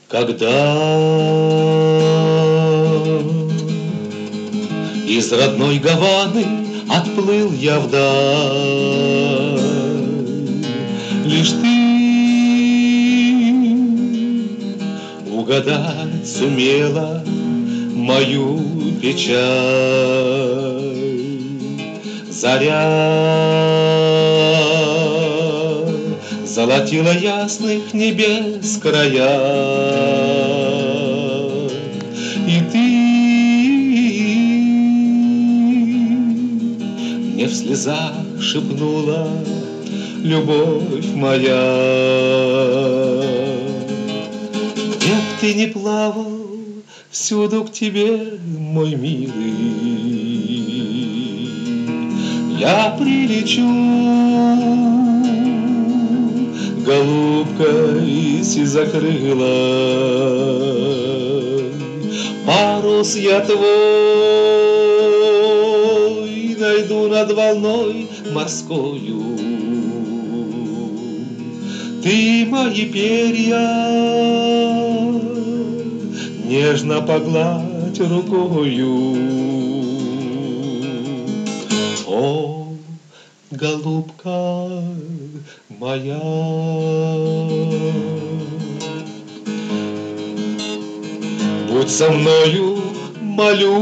Когда из родной Гаваны отплыл я вдаль, лишь ты угадать сумела мою печаль. Заря золотила ясных небес края, и ты мне в слезах шепнула: любовь моя. Где б ты ни плавал, всюду к тебе, мой милый, я прилечу, голубкой сизокрылой. Парус я твой найду над волной морскою. Ты мои перья нежно погладь рукою. О, голубка моя, будь со мною, молю,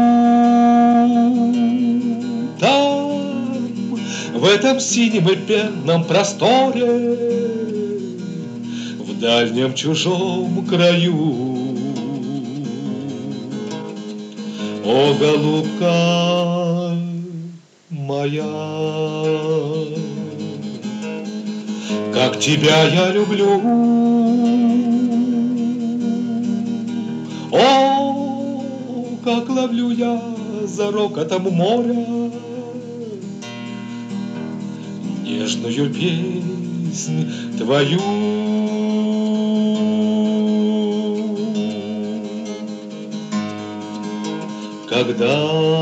там, в этом синем и пенном просторе, в дальнем чужом краю. О, голубка моя, как тебя я люблю. О, как ловлю я за рокотом моря нежную песнь твою. Когда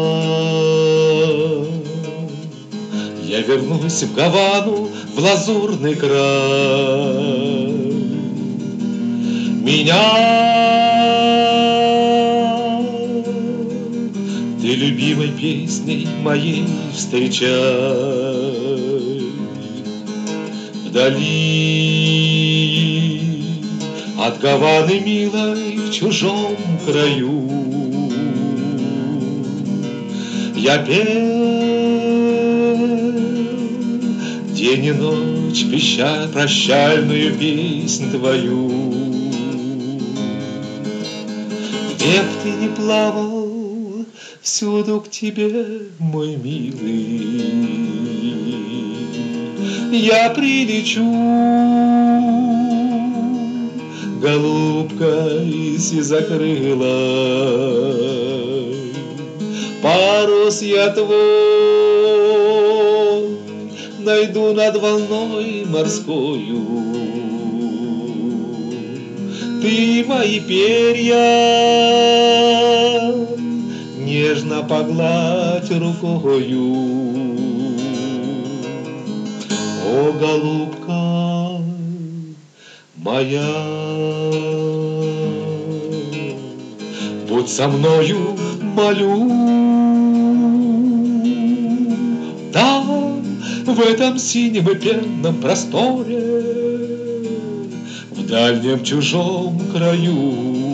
я вернусь в Гавану, в лазурный край, меня ты любимой песней моей встречай. Вдали от Гаваны милой, в чужом краю, я пел день и ночь, пища прощальную песнь твою. Где б ты ни плавал, всюду к тебе, мой милый, я прилечу, голубкой сизокрылой. Парус я твой найду над волной морскою. Ты мои перья нежно погладь рукою. О, голубка моя, будь со мною, молю, там, в этом синем и пенном просторе, в дальнем чужом краю.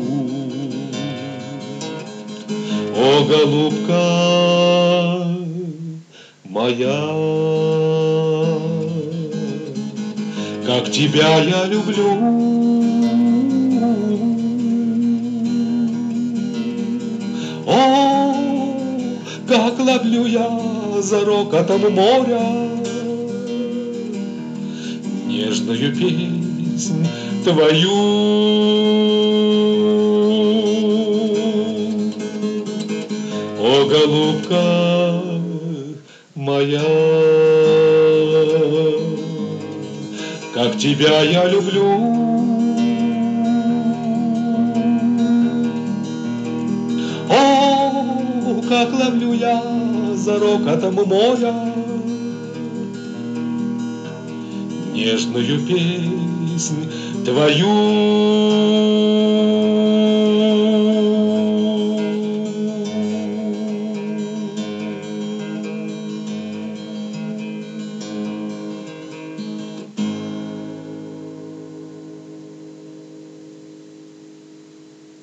О, голубка моя, как тебя я люблю. О, как ловлю я за рокотом моря нежную песнь твою. О, голубка моя, как тебя я люблю. О, как ловлю я за рокотом моря нежную песнь твою.